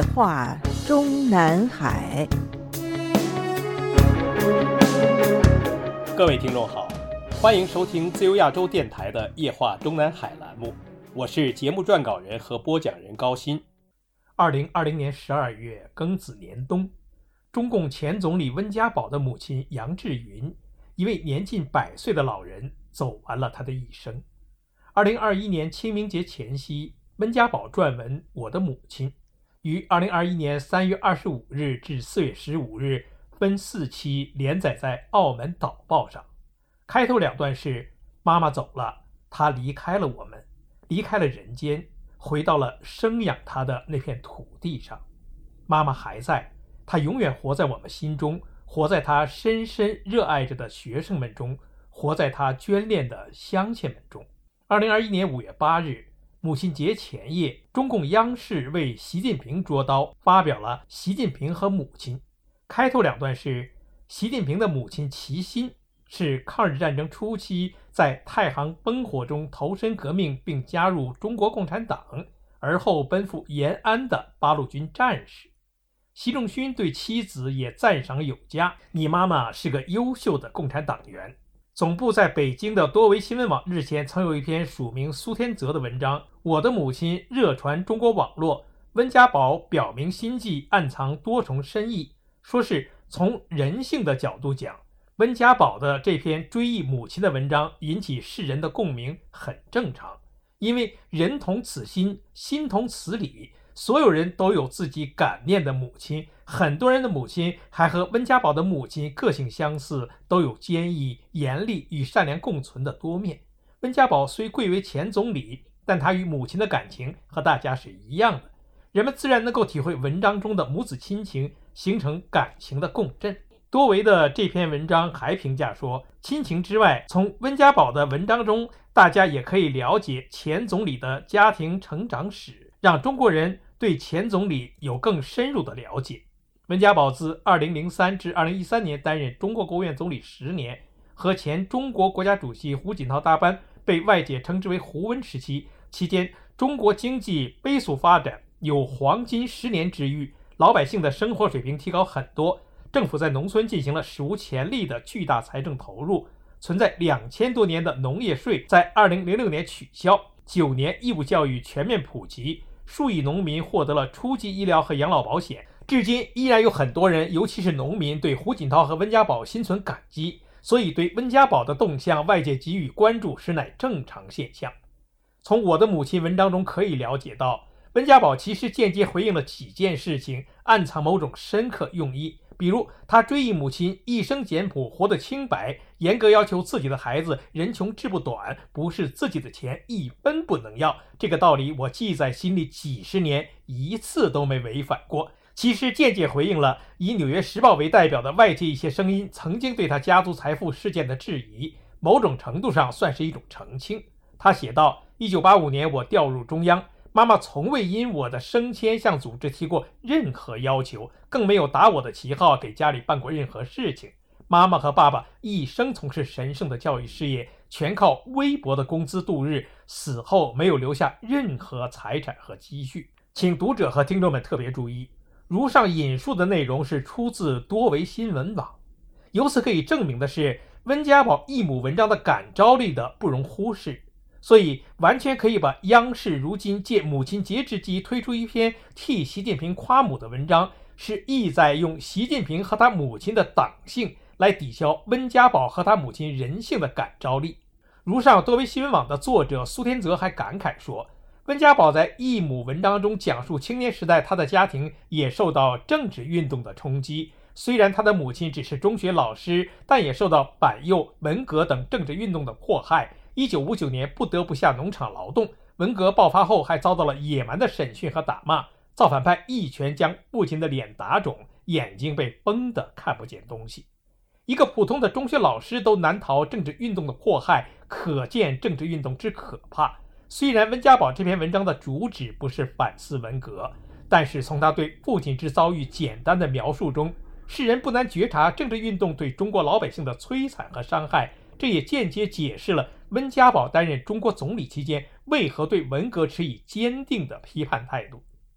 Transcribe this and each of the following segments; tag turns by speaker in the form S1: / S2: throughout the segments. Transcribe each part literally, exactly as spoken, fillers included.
S1: 夜话中南海。
S2: 各位听众好，欢迎收听自由亚洲电台的夜话中南海栏目，我是节目撰稿人和播讲人高鑫。二零二零年十二月庚子年冬，中共前总理温家宝的母亲杨志云，一位年近百岁的老人，走完了他的一生。二零二一年清明节前夕，温家宝撰文《我的母亲》，于二零二一年三月二十五日至四月十五日分四期连载在澳门导报上。开头两段是：妈妈走了，她离开了我们，离开了人间，回到了生养她的那片土地上。妈妈还在，她永远活在我们心中，活在她深深热爱着的学生们中，活在她眷恋的乡亲们中。二零二一年五月八日，母亲节前夜，中共央视为习近平捉刀，发表了《习近平和母亲》。开头两段是：习近平的母亲齐心是抗日战争初期在太行烽火中投身革命并加入中国共产党，而后奔赴延安的八路军战士。习仲勋对妻子也赞赏有加，你妈妈是个优秀的共产党员。总部在北京的多维新闻网日前曾有一篇署名苏天泽的文章，我的母亲热传中国网络，温家宝表明心迹，暗藏多重深意。说是从人性的角度讲，温家宝的这篇追忆母亲的文章引起世人的共鸣很正常，因为人同此心，心同此理，所有人都有自己感念的母亲，很多人的母亲还和温家宝的母亲个性相似，都有坚毅、严厉与善良共存的多面。温家宝虽贵为前总理，但他与母亲的感情和大家是一样的，人们自然能够体会文章中的母子亲情，形成感情的共振。多维的这篇文章还评价说，亲情之外，从温家宝的文章中，大家也可以了解前总理的家庭成长史，让中国人对前总理有更深入的了解。温家宝自二零零三至二零一三年担任中国国务院总理十年，和前中国国家主席胡锦涛搭班，被外界称之为胡温时期。期间，中国经济飞速发展，有黄金十年之誉，老百姓的生活水平提高很多，政府在农村进行了史无前例的巨大财政投入，存在两千多年的农业税在二零零六年取消，九年义务教育全面普及，数亿农民获得了初级医疗和养老保险。至今依然有很多人，尤其是农民，对胡锦涛和温家宝心存感激，所以对温家宝的动向外界给予关注实乃正常现象。从我的母亲文章中可以了解到，温家宝其实间接回应了几件事情，暗藏某种深刻用意。比如他追忆母亲一生简朴，活得清白，严格要求自己的孩子人穷志不短，不是自己的钱一分不能要，这个道理我记在心里几十年，一次都没违反过。其实间接回应了以纽约时报为代表的外界一些声音曾经对他家族财富事件的质疑，某种程度上算是一种澄清。他写道，一九八五年我调入中央，妈妈从未因我的升迁向组织提过任何要求，更没有打我的旗号给家里办过任何事情。妈妈和爸爸一生从事神圣的教育事业，全靠微薄的工资度日，死后没有留下任何财产和积蓄。请读者和听众们特别注意，如上引述的内容是出自多维新闻网。由此可以证明的是，温家宝义母文章的感召力的不容忽视，所以完全可以把央视如今借母亲节之机推出一篇替习近平夸母的文章，是意在用习近平和他母亲的党性来抵消温家宝和他母亲人性的感召力。如上多维新闻网的作者苏天泽还感慨说，温家宝在义母文章中讲述青年时代他的家庭也受到政治运动的冲击，虽然他的母亲只是中学老师，但也受到板右、文革等政治运动的迫害，一九五九年不得不下农场劳动，文革爆发后还遭到了野蛮的审讯和打骂，造反派一拳将父亲的脸打肿，眼睛被崩得看不见东西。一个普通的中学老师都难逃政治运动的迫害，可见政治运动之可怕。虽然温家宝这篇文章的主旨不是反思文革，但是从他对父亲之遭遇简单的描述中，世人不难觉察政治运动对中国老百姓的摧残和伤害，这也间接解释了温家宝担任中国总理期间为何对文革持以坚定的批判态度。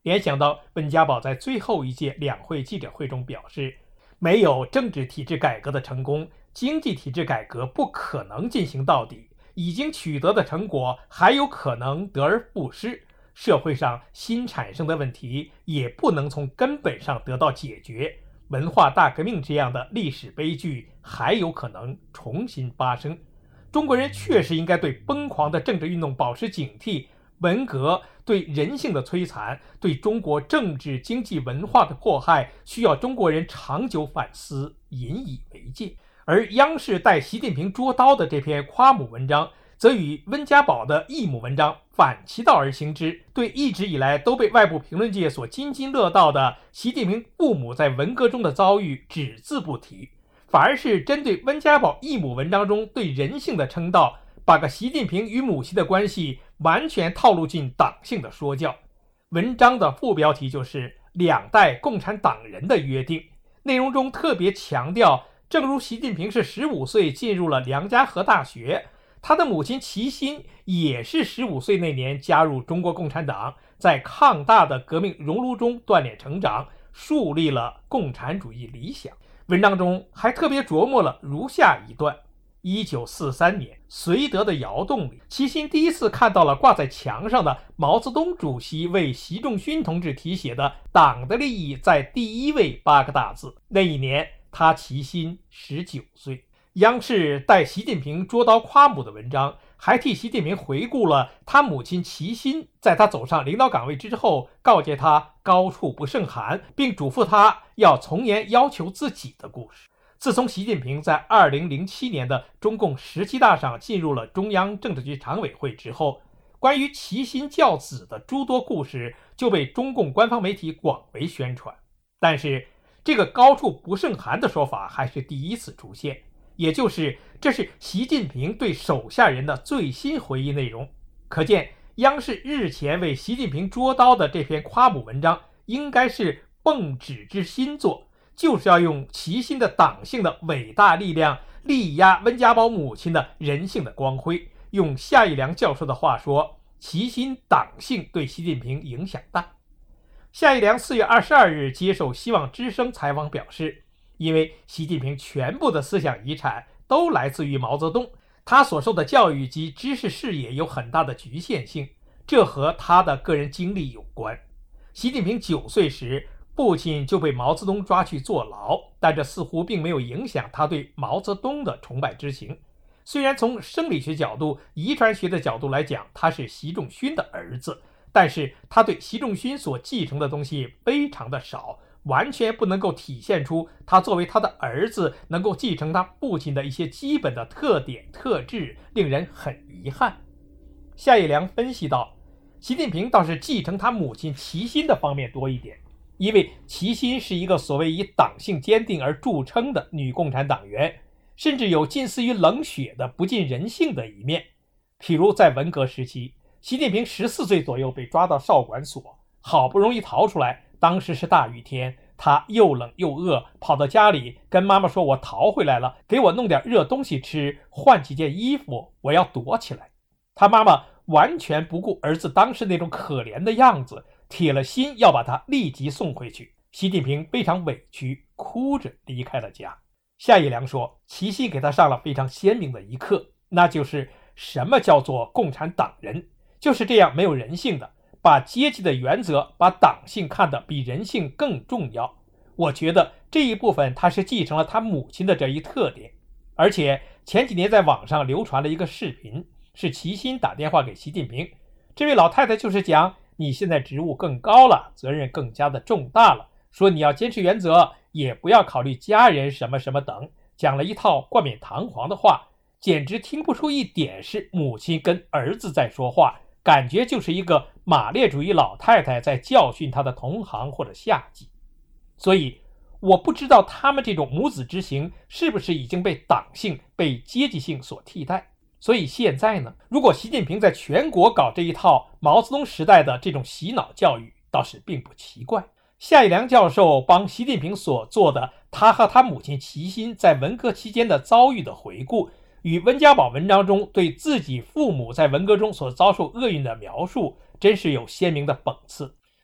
S2: 联想到温家宝在最后一届两会记者会中表示，没有政治体制改革的成功，经济体制改革不可能进行到底，已经取得的成果还有可能得而复失，社会上新产生的问题也不能从根本上得到解决，文化大革命这样的历史悲剧还有可能重新发生。中国人确实应该对疯狂的政治运动保持警惕，文革对人性的摧残，对中国政治经济文化的迫害，需要中国人长久反思，引以为戒。而央视带习近平捉刀的这篇夸母文章，则与温家宝的义母文章反其道而行之，对一直以来都被外部评论界所津津乐道的习近平父母在文革中的遭遇只字不提，反而是针对温家宝义母文章中对人性的称道，把个习近平与母亲的关系完全套路进党性的说教。文章的副标题就是两代共产党人的约定，内容中特别强调，正如习近平是十五岁进入了梁家河大学，他的母亲齐心也是十五岁那年加入中国共产党，在抗大的革命熔炉中锻炼成长，树立了共产主义理想。文章中还特别琢磨了如下一段：一九四三年，绥德的窑洞里，齐心第一次看到了挂在墙上的毛泽东主席为习仲勋同志题写的“党的利益在第一位”八个大字。那一年，他齐心十九岁。央视带习近平捉刀夸母的文章，还替习近平回顾了他母亲齐心在他走上领导岗位之后，告诫他高处不胜寒，并嘱咐他要从严要求自己的故事。自从习近平在二零零七年的中共十七大上进入了中央政治局常委会之后，关于齐心教子的诸多故事就被中共官方媒体广为宣传。但是这个高处不胜寒的说法还是第一次出现，也就是这是习近平对手下人的最新回忆内容。可见央视日前为习近平捉刀的这篇夸母文章应该是奉旨之新作，就是要用齐心的党性的伟大力量力压温家宝母亲的人性的光辉。用夏一良教授的话说，齐心党性对习近平影响大。夏一良四月二十二日接受希望之声采访表示，因为习近平全部的思想遗产都来自于毛泽东，他所受的教育及知识视野有很大的局限性，这和他的个人经历有关。习近平九岁时，父亲就被毛泽东抓去坐牢，但这似乎并没有影响他对毛泽东的崇拜之情。虽然从生理学角度、遗传学的角度来讲，他是习仲勋的儿子，但是他对习仲勋所继承的东西非常的少，完全不能够体现出他作为他的儿子能够继承他父亲的一些基本的特点特质，令人很遗憾。夏一良分析到，习近平倒是继承他母亲齐心的方面多一点，因为齐心是一个所谓以党性坚定而著称的女共产党员，甚至有近似于冷血的不近人性的一面。譬如在文革时期，习近平十四岁左右被抓到少管所，好不容易逃出来，当时是大雨天，他又冷又饿，跑到家里跟妈妈说，我逃回来了，给我弄点热东西吃，换几件衣服，我要躲起来。他妈妈完全不顾儿子当时那种可怜的样子，铁了心要把他立即送回去。习近平非常委屈，哭着离开了家。夏一良说，齐心给他上了非常鲜明的一课，那就是什么叫做共产党人，就是这样没有人性的，把阶级的原则、把党性看得比人性更重要。我觉得这一部分他是继承了他母亲的这一特点。而且前几年在网上流传了一个视频，是齐心打电话给习近平，这位老太太就是讲，你现在职务更高了，责任更加的重大了，说你要坚持原则，也不要考虑家人什么什么等，讲了一套冠冕堂皇的话，简直听不出一点是母亲跟儿子在说话，感觉就是一个马列主义老太太在教训她的同行或者下级。所以我不知道他们这种母子之情是不是已经被党性、被阶级性所替代。所以现在呢，如果习近平在全国搞这一套毛泽东时代的这种洗脑教育，倒是并不奇怪。夏一良教授帮习近平所做的他和他母亲齐心在文革期间的遭遇的回顾，与温家宝文章中对自己父母在文革中所遭受厄运的描述，真是有鲜明的讽刺。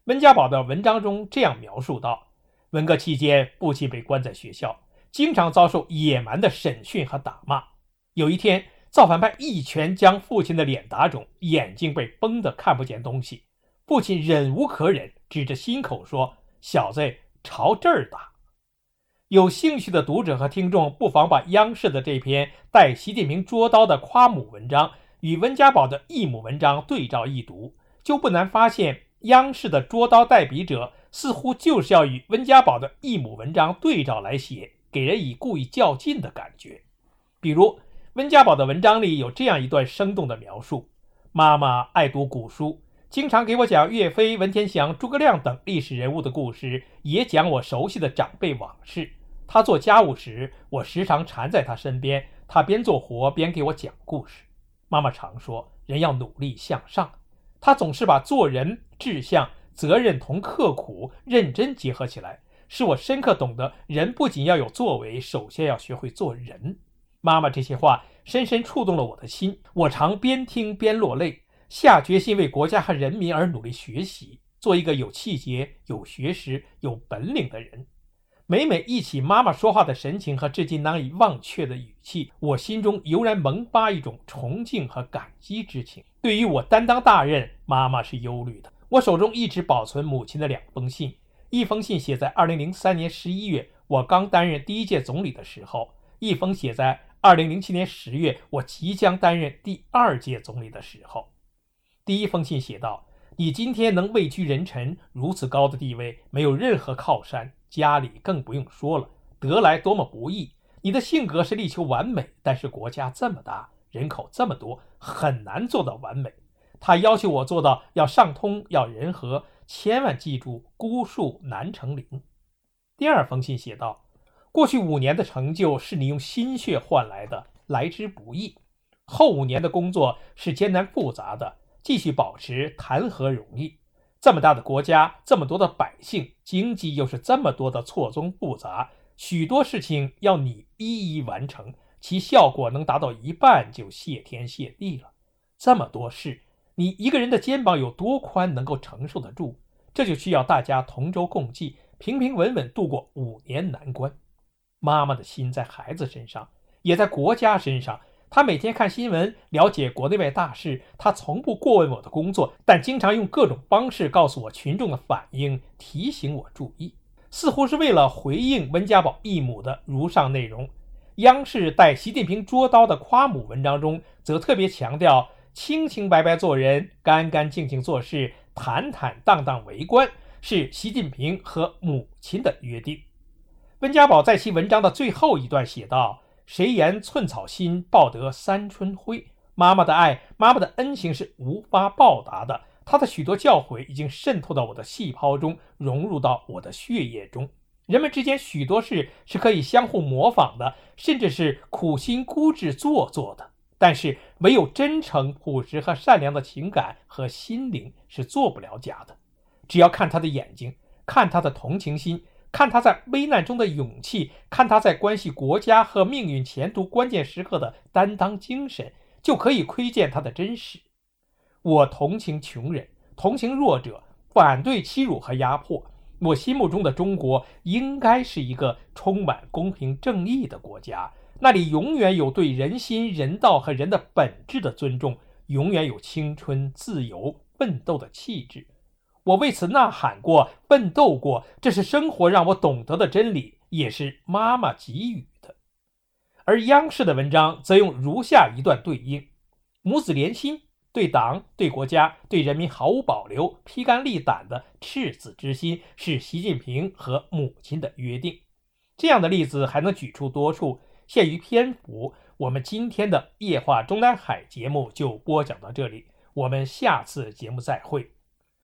S2: 温家宝的文章中这样描述道，文革期间父亲被关在学校，经常遭受野蛮的审讯和打骂。有一天，造反派一拳将父亲的脸打肿，眼睛被崩得看不见东西。父亲忍无可忍，指着心口说，小子，朝这儿打。有兴趣的读者和听众不妨把央视的这篇带习近平捉刀的夸母文章与温家宝的义母文章对照一读，就不难发现央视的捉刀代笔者似乎就是要与温家宝的义母文章对照来写，给人以故意较劲的感觉。比如温家宝的文章里有这样一段生动的描述，妈妈爱读古书，经常给我讲岳飞、文天祥、诸葛亮等历史人物的故事，也讲我熟悉的长辈往事。他做家务时，我时常缠在他身边，他边做活边给我讲故事。妈妈常说，人要努力向上。他总是把做人、志向、责任同刻苦、认真结合起来，使我深刻懂得人不仅要有作为，首先要学会做人。妈妈这些话深深触动了我的心，我常边听边落泪，下决心为国家和人民而努力学习，做一个有气节、有学识、有本领的人。每每忆起妈妈说话的神情和至今难以忘却的语气，我心中油然萌发一种崇敬和感激之情。对于我担当大任，妈妈是忧虑的。我手中一直保存母亲的两封信，一封信写在二零零三年十一月，我刚担任第一届总理的时候，一封写在二零零七年十月，我即将担任第二届总理的时候。第一封信写道，你今天能位居人臣，如此高的地位，没有任何靠山，家里更不用说了，得来多么不易。你的性格是力求完美，但是国家这么大，人口这么多，很难做到完美。他要求我做到要上通，要人和，千万记住，孤树难成林。第二封信写道，过去五年的成就是你用心血换来的，来之不易。后五年的工作是艰难复杂的，继续保持谈何容易。这么大的国家，这么多的百姓，经济又是这么多的错综复杂，许多事情要你一一完成，其效果能达到一半就谢天谢地了。这么多事，你一个人的肩膀有多宽能够承受得住？这就需要大家同舟共济，平平稳稳度过五年难关。妈妈的心在孩子身上，也在国家身上。他每天看新闻，了解国内外大事，他从不过问我的工作，但经常用各种方式告诉我群众的反应，提醒我注意，似乎是为了回应温家宝义母的如上内容。央视带习近平捉刀的夸母文章中，则特别强调清清白白做人，干干净净做事，坦坦荡荡为官，是习近平和母亲的约定。温家宝在其文章的最后一段写道，谁言寸草心，报得三春晖。妈妈的爱，妈妈的恩情是无法报答的，她的许多教诲已经渗透到我的细胞中，融入到我的血液中。人们之间许多事是可以相互模仿的，甚至是苦心孤诣做作的，但是唯有真诚、朴实和善良的情感和心灵是做不了假的。只要看他的眼睛，看他的同情心，看他在危难中的勇气，看他在关系国家和命运前途关键时刻的担当精神，就可以窥见他的真实。我同情穷人，同情弱者，反对欺辱和压迫。我心目中的中国应该是一个充满公平正义的国家，那里永远有对人心、人道和人的本质的尊重，永远有青春、自由、奋斗的气质。我为此呐喊过，奋斗过，这是生活让我懂得的真理，也是妈妈给予的。而央视的文章则用如下一段对应：母子连心，对党、对国家、对人民毫无保留、披肝沥胆的赤子之心，是习近平和母亲的约定。这样的例子还能举出多处，限于篇幅，我们今天的夜话中南海节目就播讲到这里，我们下次节目再会。